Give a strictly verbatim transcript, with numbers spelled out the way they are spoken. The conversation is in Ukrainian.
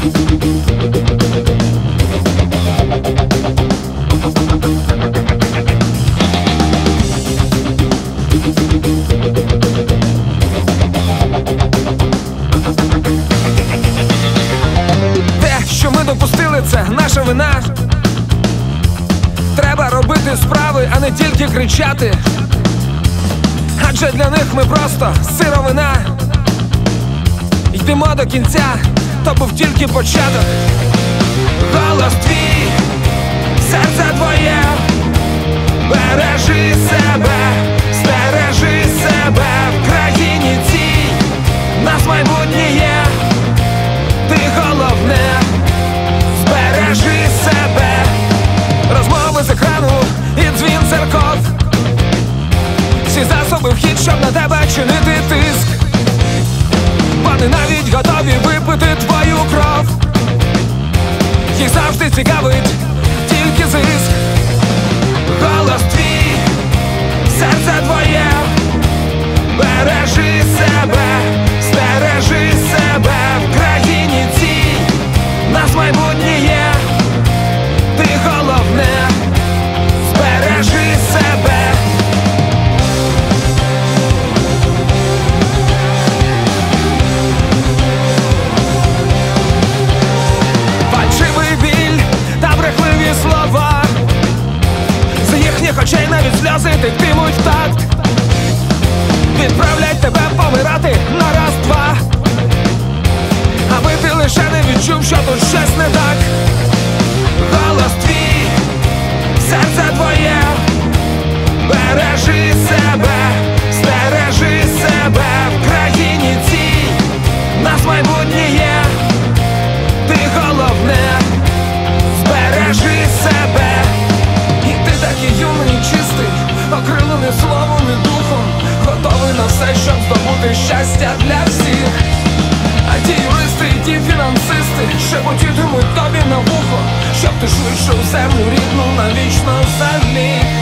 Допустили, це наша вина. Треба робити справи, а не тільки кричати. Адже для них ми просто сировина. Йдемо до кінця, то був тільки початок. Голос твій, серце твоє, бережи себе, стережи себе. В країні цій нас майбутнє є, ти головне. Бережи себе, розмови з екрану і дзвін церков. Всі засоби в хід, щоб на тебе чинити тиск. Вони навіть готові випити твою кров. Їх завжди цікавить тільки зиск. Голос твій, серце твоє, бережи себе, стережи себе. В країні цій нас майбутнє є, ти головне, збережи себе. Фальшивий біль та брехливі слова, з їхніх очей навіть сльози тектимуть в такт. Відправлять тебе помирати на раз-два, аби ти лише не відчув, що тут щось не так. Голос твій, серце твоє, бережи себе, стережи себе. В країні цій нас майбутнє є, ти головне, збережи себе. І ти такий юний, чистий, окрилений словом і духом, готовий на все, щоб здобути щастя для всіх. А ті юристи і ті фінансисти шепотітимуть тобі на вухо, щоб ти швидше в землю рідну навічно заліг.